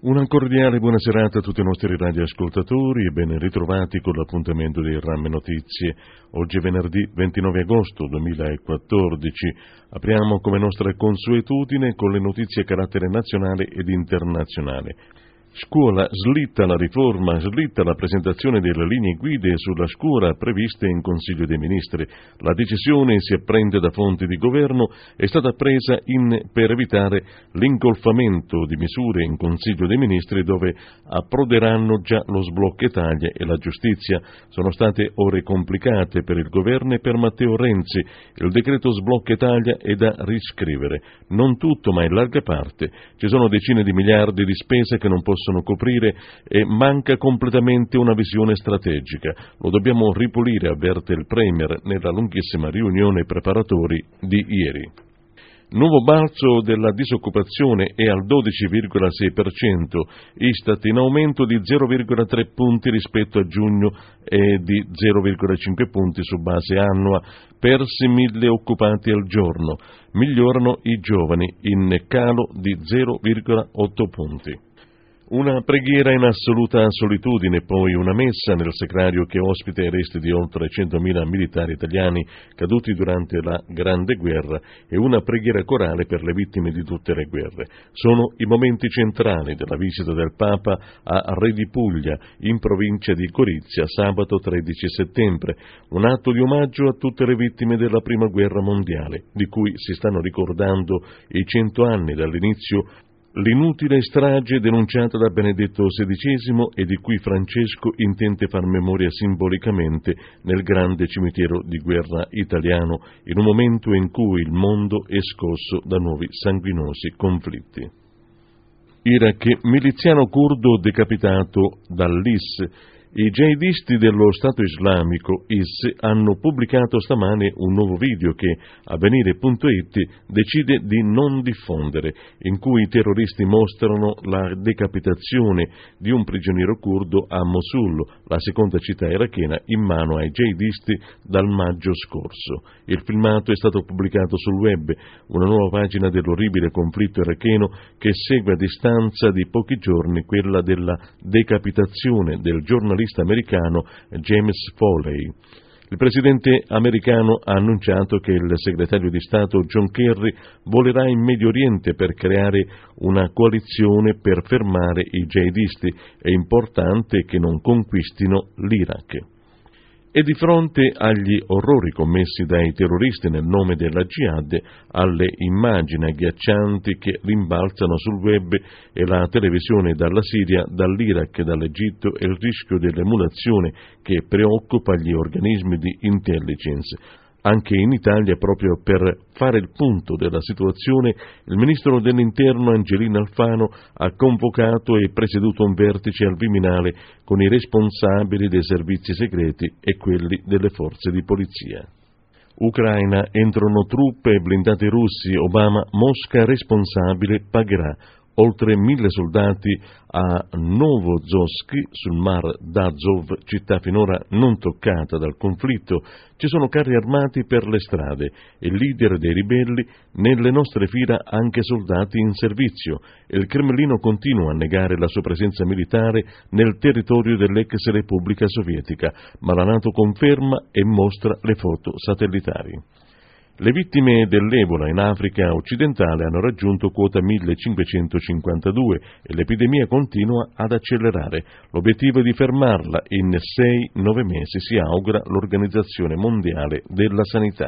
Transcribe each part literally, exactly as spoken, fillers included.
Una cordiale buona serata a tutti i nostri radioascoltatori e ben ritrovati con l'appuntamento dei R A M Notizie. Oggi è venerdì ventinove agosto duemilaquattordici. Apriamo come nostra consuetudine con le notizie a carattere nazionale ed internazionale. Scuola, slitta la riforma, slitta la presentazione delle linee guide sulla scuola previste in Consiglio dei Ministri. La decisione, si apprende da fonti di governo, è stata presa in, per evitare l'ingolfamento di misure in Consiglio dei Ministri dove approderanno già lo sblocca Italia e la giustizia. Sono state ore complicate per il governo e per Matteo Renzi. Il decreto sblocca Italia è da riscrivere. Non tutto, ma in larga parte. Ci sono decine di miliardi di spese che non possono possono coprire e manca completamente una visione strategica. Lo dobbiamo ripulire, avverte il Premier nella lunghissima riunione preparatori di ieri. Nuovo balzo della disoccupazione è al dodici virgola sei per cento, Istat in aumento di zero virgola tre punti rispetto a giugno e di zero virgola cinque punti su base annua, persi mille occupati al giorno, migliorano i giovani in calo di zero virgola otto punti. Una preghiera in assoluta solitudine, poi una messa nel sacrario che ospita i resti di oltre centomila militari italiani caduti durante la Grande Guerra e una preghiera corale per le vittime di tutte le guerre. Sono i momenti centrali della visita del Papa a Re di Puglia, in provincia di Gorizia, sabato tredici settembre, un atto di omaggio a tutte le vittime della Prima Guerra Mondiale, di cui si stanno ricordando i cento anni dall'inizio. L'inutile strage denunciata da Benedetto sedicesimo e di cui Francesco intende far memoria simbolicamente nel grande cimitero di guerra italiano, in un momento in cui il mondo è scosso da nuovi sanguinosi conflitti. Iraq, miliziano curdo decapitato dall'I S. I jihadisti dello Stato Islamico I S hanno pubblicato stamane un nuovo video che Avvenire punto it decide di non diffondere, in cui i terroristi mostrano la decapitazione di un prigioniero curdo a Mosul, la seconda città irachena, in mano ai jihadisti dal maggio scorso. Il filmato è stato pubblicato sul web, una nuova pagina dell'orribile conflitto iracheno che segue a distanza di pochi giorni quella della decapitazione del giornalista americano James Foley. Il presidente americano ha annunciato che il segretario di Stato John Kerry volerà in Medio Oriente per creare una coalizione per fermare i jihadisti. È importante che non conquistino l'Iraq. E di fronte agli orrori commessi dai terroristi nel nome della Jihad, alle immagini agghiaccianti che rimbalzano sul web e la televisione dalla Siria, dall'Iraq e dall'Egitto e il rischio dell'emulazione che preoccupa gli organismi di intelligence. Anche in Italia, proprio per fare il punto della situazione, il ministro dell'Interno Angelina Alfano ha convocato e presieduto un vertice al Viminale con i responsabili dei servizi segreti e quelli delle forze di polizia. Ucraina, entrano truppe e blindati russi, Obama, Mosca responsabile pagherà. Oltre mille soldati a Novozovsk, sul mar d'Azov, città finora non toccata dal conflitto. Ci sono carri armati per le strade e leader dei ribelli, nelle nostre fila anche soldati in servizio. Il Cremlino continua a negare la sua presenza militare nel territorio dell'ex Repubblica Sovietica, ma la NATO conferma e mostra le foto satellitari. Le vittime dell'Ebola in Africa occidentale hanno raggiunto quota millecinquecentocinquantadue e l'epidemia continua ad accelerare. L'obiettivo è di fermarla in sei nove mesi, si augura l'Organizzazione Mondiale della Sanità.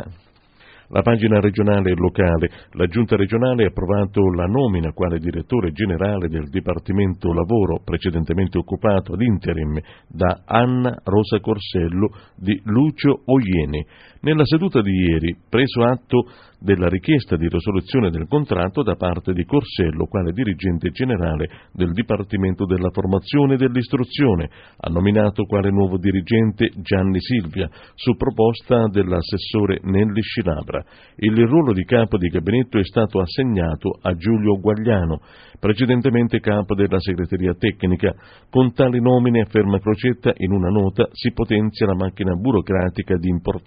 La pagina regionale e locale. La Giunta regionale ha approvato la nomina quale direttore generale del Dipartimento Lavoro, precedentemente occupato ad interim da Anna Rosa Corsello di Lucio Oieni. Nella seduta di ieri, preso atto della richiesta di risoluzione del contratto da parte di Corsello, quale dirigente generale del Dipartimento della Formazione e dell'Istruzione, ha nominato quale nuovo dirigente Gianni Silvia, su proposta dell'assessore Nelli Scilabra. Il ruolo di capo di gabinetto è stato assegnato a Giulio Guagliano, precedentemente capo della segreteria tecnica. Con tali nomine, afferma Crocetta in una nota, si potenzia la macchina burocratica di importanti dipartimenti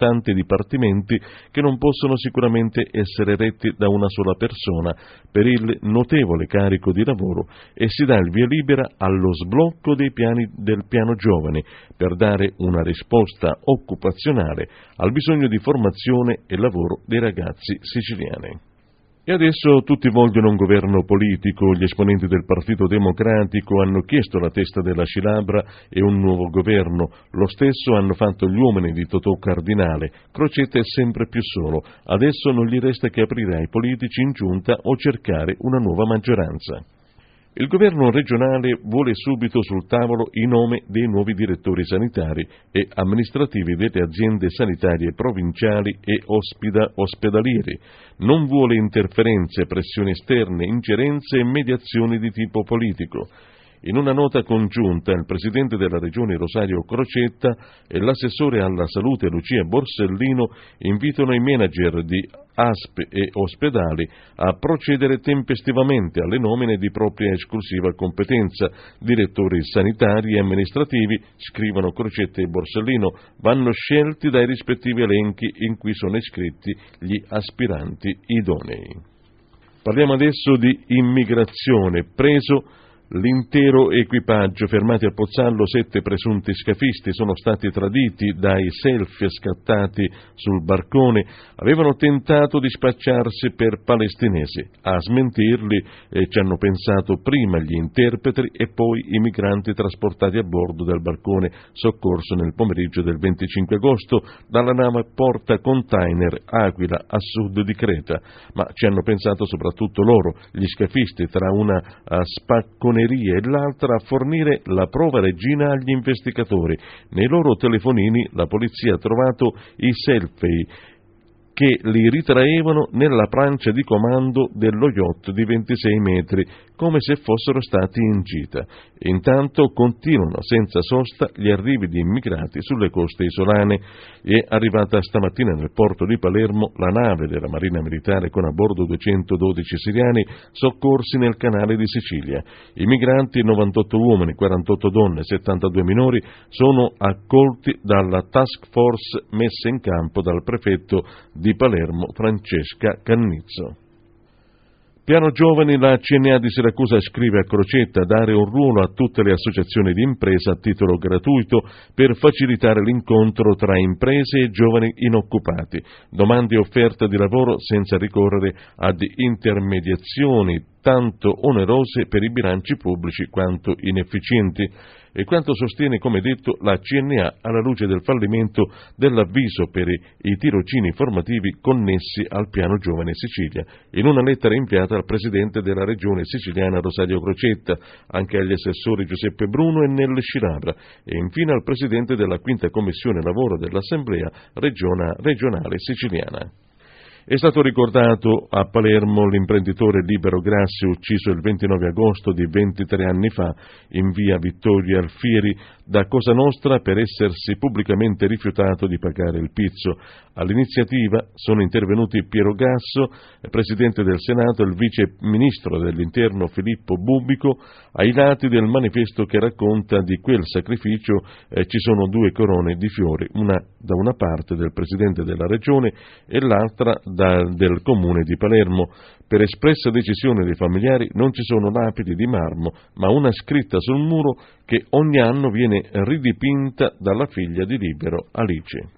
dipartimenti che non possono sicuramente essere retti da una sola persona per il notevole carico di lavoro, e si dà il via libera allo sblocco dei piani del piano giovani per dare una risposta occupazionale al bisogno di formazione e lavoro dei ragazzi siciliani. E adesso tutti vogliono un governo politico. Gli esponenti del Partito Democratico hanno chiesto la testa della Scilabra e un nuovo governo. Lo stesso hanno fatto gli uomini di Totò Cardinale. Crocetta è sempre più solo. Adesso non gli resta che aprire ai politici in giunta o cercare una nuova maggioranza. Il governo regionale vuole subito sul tavolo i nomi dei nuovi direttori sanitari e amministrativi delle aziende sanitarie provinciali e ospida- ospedalieri. Non vuole interferenze, pressioni esterne, ingerenze e mediazioni di tipo politico. In una nota congiunta, il presidente della regione Rosario Crocetta e l'assessore alla salute Lucia Borsellino invitano i manager di A S P e ospedali a procedere tempestivamente alle nomine di propria esclusiva competenza. Direttori sanitari e amministrativi, scrivono Crocetta e Borsellino, vanno scelti dai rispettivi elenchi in cui sono iscritti gli aspiranti idonei. Parliamo adesso di immigrazione. Preso l'intero equipaggio. Fermati a Pozzallo sette presunti scafisti, sono stati traditi dai selfie scattati sul barcone. Avevano tentato di spacciarsi per palestinesi. A smentirli eh, ci hanno pensato prima gli interpreti e poi i migranti trasportati a bordo del barcone soccorso nel pomeriggio del venticinque agosto dalla nave porta container Aquila a sud di Creta. Ma ci hanno pensato soprattutto loro, gli scafisti, tra una uh, spacconeria e l'altra a fornire la prova regina agli investigatori. Nei loro telefonini la polizia ha trovato i selfie che li ritraevano nella plancia di comando dello yacht di ventisei metri, come se fossero stati in gita. Intanto continuano senza sosta gli arrivi di immigrati sulle coste isolane. È arrivata stamattina nel porto di Palermo la nave della Marina Militare con a bordo duecentododici siriani soccorsi nel canale di Sicilia. I migranti, novantotto uomini, quarantotto donne, settantadue minori, sono accolti dalla task force messa in campo dal prefetto di Palermo Francesca Cannizzo. Piano Giovani, la C N A di Siracusa scrive a Crocetta: dare un ruolo a tutte le associazioni di impresa a titolo gratuito per facilitare l'incontro tra imprese e giovani inoccupati, domande e offerta di lavoro senza ricorrere ad intermediazioni tanto onerose per i bilanci pubblici quanto inefficienti. E quanto sostiene, come detto, la C N A alla luce del fallimento dell'avviso per i tirocini formativi connessi al Piano Giovane Sicilia, in una lettera inviata al presidente della regione siciliana Rosario Crocetta, anche agli assessori Giuseppe Bruno e Nelle Scilabra, e infine al presidente della quinta commissione lavoro dell'Assemblea regiona, regionale siciliana. È stato ricordato a Palermo l'imprenditore Libero Grassi, ucciso il ventinove agosto di ventitré anni fa in via Vittorio Alfieri da Cosa Nostra per essersi pubblicamente rifiutato di pagare il pizzo. All'iniziativa sono intervenuti Piero Gasso, presidente del Senato, e il vice ministro dell'Interno Filippo Bubbico. Ai lati del manifesto che racconta di quel sacrificio eh, ci sono due corone di fiori, una da una parte del presidente della regione e l'altra da, del comune di Palermo. Per espressa decisione dei familiari non ci sono lapidi di marmo, ma una scritta sul muro che ogni anno viene ridipinta dalla figlia di Libero, Alice.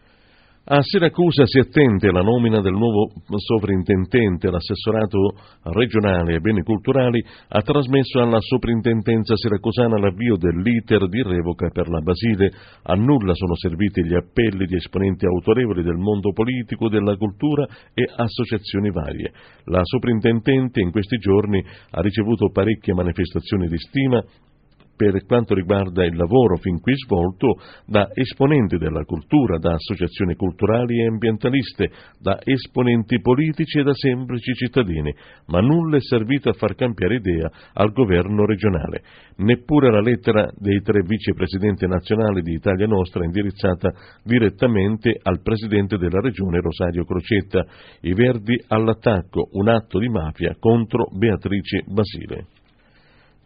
A Siracusa si attende la nomina del nuovo sovrintendente. L'assessorato regionale ai beni culturali ha trasmesso alla soprintendenza siracusana l'avvio dell'iter di revoca per la Basile. A nulla sono serviti gli appelli di esponenti autorevoli del mondo politico, della cultura e associazioni varie. La soprintendente in questi giorni ha ricevuto parecchie manifestazioni di stima per quanto riguarda il lavoro fin qui svolto da esponenti della cultura, da associazioni culturali e ambientaliste, da esponenti politici e da semplici cittadini, ma nulla è servito a far cambiare idea al governo regionale. Neppure la lettera dei tre vicepresidenti nazionali di Italia Nostra indirizzata direttamente al presidente della regione Rosario Crocetta. I Verdi all'attacco, un atto di mafia contro Beatrice Basile.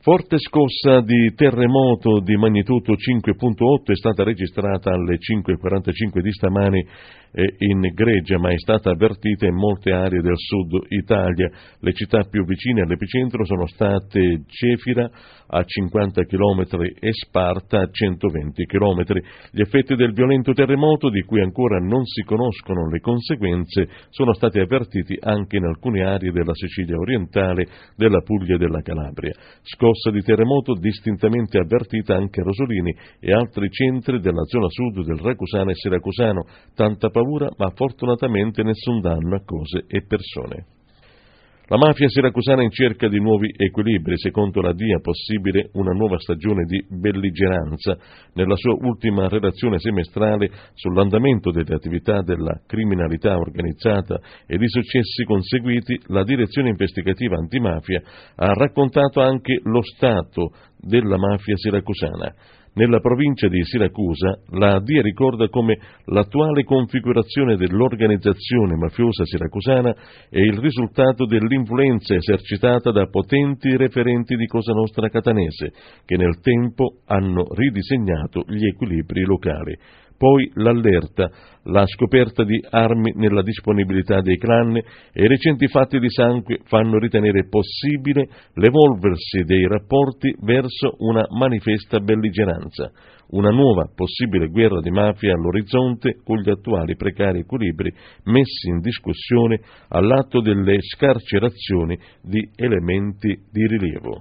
Forte scossa di terremoto di magnitudo cinque virgola otto è stata registrata alle cinque e quarantacinque di stamani in Grecia, ma è stata avvertita in molte aree del sud Italia. Le città più vicine all'epicentro sono state Cefira a cinquanta chilometri e Sparta a centoventi chilometri. Gli effetti del violento terremoto, di cui ancora non si conoscono le conseguenze, sono stati avvertiti anche in alcune aree della Sicilia orientale, della Puglia e della Calabria. Scossa di terremoto distintamente avvertita anche a Rosolini e altri centri della zona sud del Racusano e Siracusano. Tanta paura, ma fortunatamente nessun danno a cose e persone. La mafia siracusana in cerca di nuovi equilibri. Secondo la D I A possibile una nuova stagione di belligeranza. Nella sua ultima relazione semestrale sull'andamento delle attività della criminalità organizzata ed i successi conseguiti, la direzione investigativa antimafia ha raccontato anche lo stato della mafia siracusana. Nella provincia di Siracusa, la D I A ricorda come l'attuale configurazione dell'organizzazione mafiosa siracusana è il risultato dell'influenza esercitata da potenti referenti di Cosa Nostra catanese, che nel tempo hanno ridisegnato gli equilibri locali. Poi l'allerta, la scoperta di armi nella disponibilità dei clan e i recenti fatti di sangue fanno ritenere possibile l'evolversi dei rapporti verso una manifesta belligeranza, una nuova possibile guerra di mafia all'orizzonte con gli attuali precari equilibri messi in discussione all'atto delle scarcerazioni di elementi di rilievo.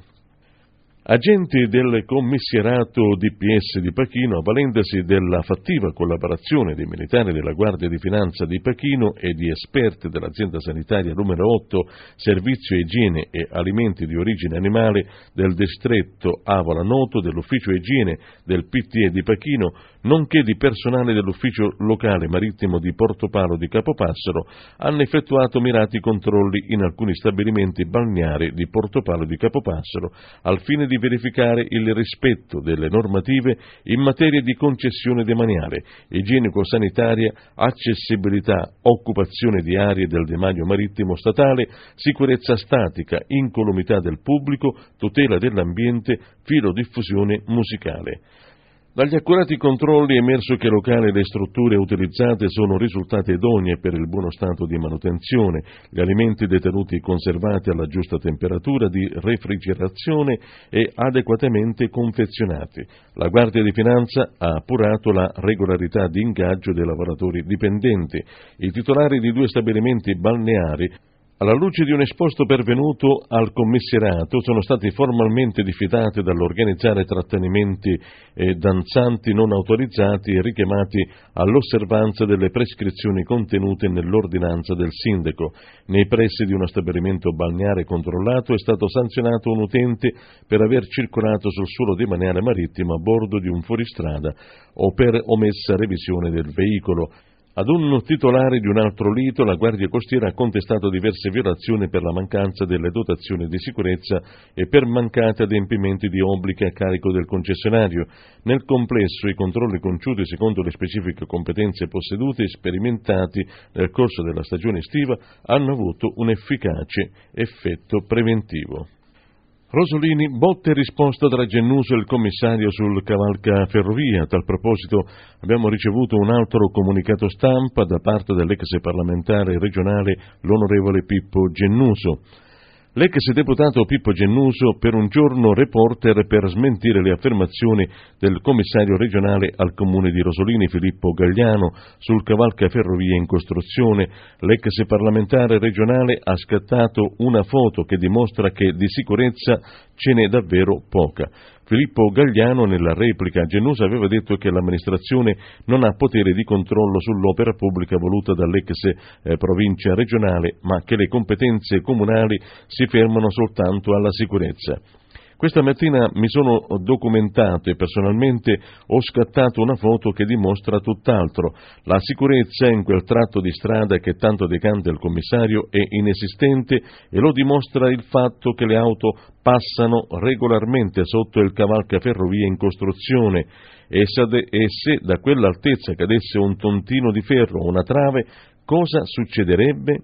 Agenti del commissariato D P S di Pachino, avvalendosi della fattiva collaborazione dei militari della Guardia di Finanza di Pachino e di esperti dell'azienda sanitaria numero otto, Servizio Igiene e Alimenti di Origine Animale del distretto Avola Noto, dell'Ufficio Igiene del P T E di Pachino, nonché di personale dell'Ufficio Locale Marittimo di Portopalo di Capopassero, hanno effettuato mirati controlli in alcuni stabilimenti balneari di Portopalo di Capopassero, al fine di verificare il rispetto delle normative in materia di concessione demaniale, igienico-sanitaria, accessibilità, occupazione di aree del demanio marittimo statale, sicurezza statica, incolumità del pubblico, tutela dell'ambiente, filodiffusione musicale. Dagli accurati controlli è emerso che i locali e le strutture utilizzate sono risultate idonee per il buono stato di manutenzione, gli alimenti detenuti conservati alla giusta temperatura di refrigerazione e adeguatamente confezionati. La Guardia di Finanza ha appurato la regolarità di ingaggio dei lavoratori dipendenti. I titolari di due stabilimenti balneari, alla luce di un esposto pervenuto al commissariato, sono stati formalmente diffidati dall'organizzare trattenimenti eh, danzanti non autorizzati e richiamati all'osservanza delle prescrizioni contenute nell'ordinanza del sindaco. Nei pressi di uno stabilimento balneare controllato è stato sanzionato un utente per aver circolato sul suolo demaniale marittimo a bordo di un fuoristrada o per omessa revisione del veicolo. Ad un titolare di un altro lito, la Guardia Costiera ha contestato diverse violazioni per la mancanza delle dotazioni di sicurezza e per mancati adempimenti di obblighi a carico del concessionario. Nel complesso, i controlli compiuti secondo le specifiche competenze possedute e sperimentati nel corso della stagione estiva hanno avuto un efficace effetto preventivo. Rosolini, botte e risposta tra Gennuso e il commissario sul cavalcaferrovia. A tal proposito abbiamo ricevuto un altro comunicato stampa da parte dell'ex parlamentare regionale, l'onorevole Pippo Gennuso. L'ex deputato Pippo Gennuso per un giorno reporter per smentire le affermazioni del commissario regionale al comune di Rosolini Filippo Gagliano sul cavalcaferrovia in costruzione. L'ex parlamentare regionale ha scattato una foto che dimostra che di sicurezza ce n'è davvero poca. Filippo Gagliano nella replica a Gennuso aveva detto che l'amministrazione non ha potere di controllo sull'opera pubblica voluta dall'ex eh, provincia regionale, ma che le competenze comunali si fermano soltanto alla sicurezza. Questa mattina mi sono documentato e personalmente ho scattato una foto che dimostra tutt'altro. La sicurezza in quel tratto di strada che tanto decanta il commissario è inesistente e lo dimostra il fatto che le auto passano regolarmente sotto il cavalcaferrovia in costruzione e se, e se da quell'altezza cadesse un tontino di ferro o una trave, cosa succederebbe?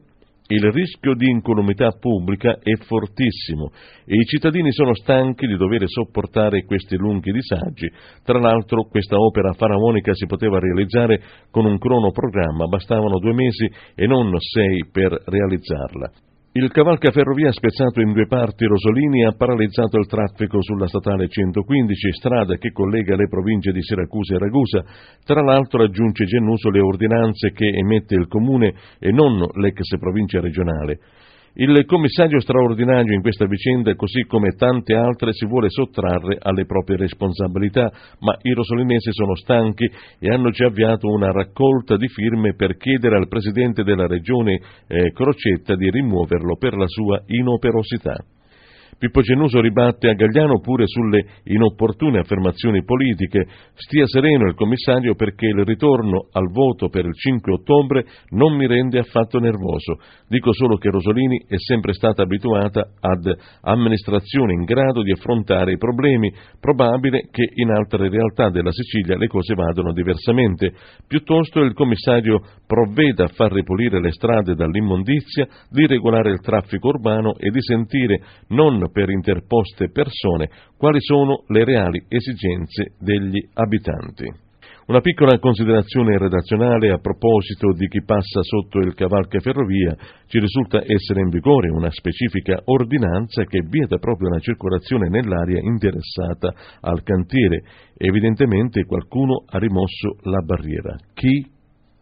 Il rischio di incolumità pubblica è fortissimo e i cittadini sono stanchi di dover sopportare questi lunghi disagi. Tra l'altro questa opera faraonica si poteva realizzare con un cronoprogramma, bastavano due mesi e non sei per realizzarla. Il cavalcaferrovia spezzato in due parti Rosolini ha paralizzato il traffico sulla statale centoquindici, strada che collega le province di Siracusa e Ragusa. Tra l'altro aggiunge Gennuso le ordinanze che emette il comune e non l'ex provincia regionale. Il commissario straordinario in questa vicenda, così come tante altre, si vuole sottrarre alle proprie responsabilità, ma i rosolinesi sono stanchi e hanno già avviato una raccolta di firme per chiedere al presidente della regione eh, Crocetta di rimuoverlo per la sua inoperosità. Pippo Gennuso ribatte a Gagliano pure sulle inopportune affermazioni politiche. Stia sereno il commissario perché il ritorno al voto per il cinque ottobre non mi rende affatto nervoso. Dico solo che Rosolini è sempre stata abituata ad amministrazioni in grado di affrontare i problemi. Probabile che in altre realtà della Sicilia le cose vadano diversamente. Piuttosto il commissario provveda a far ripulire le strade dall'immondizia, di regolare il traffico urbano e di sentire non per interposte persone quali sono le reali esigenze degli abitanti. Una piccola considerazione redazionale a proposito di chi passa sotto il cavalcaferrovia. Ci risulta essere in vigore una specifica ordinanza che vieta proprio la circolazione nell'area interessata al cantiere. Evidentemente qualcuno ha rimosso la barriera. Chi?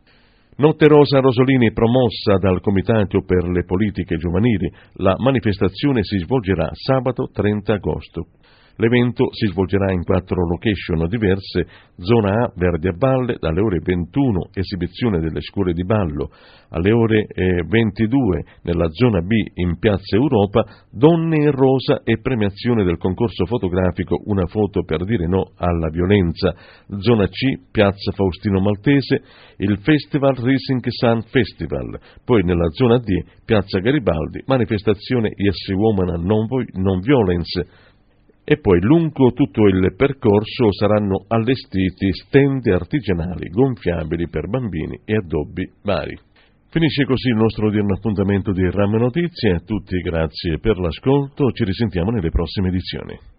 Notte Rosa Rosolini promossa dal Comitato per le Politiche Giovanili. La manifestazione si svolgerà sabato trenta agosto. L'evento si svolgerà in quattro location diverse: zona A, Verdi a Valle, dalle ore ventuno, esibizione delle scuole di ballo, alle ore eh, ventidue nella zona B in Piazza Europa, Donne in Rosa e premiazione del concorso fotografico Una foto per dire no alla violenza, zona C, Piazza Faustino Maltese, il Festival Rising Sun Festival, poi nella zona D, Piazza Garibaldi, manifestazione Yes Woman Non, non Violence. E poi lungo tutto il percorso saranno allestiti stand artigianali gonfiabili per bambini e addobbi vari. Finisce così il nostro odierno appuntamento di RAM Notizie. A tutti grazie per l'ascolto, ci risentiamo nelle prossime edizioni.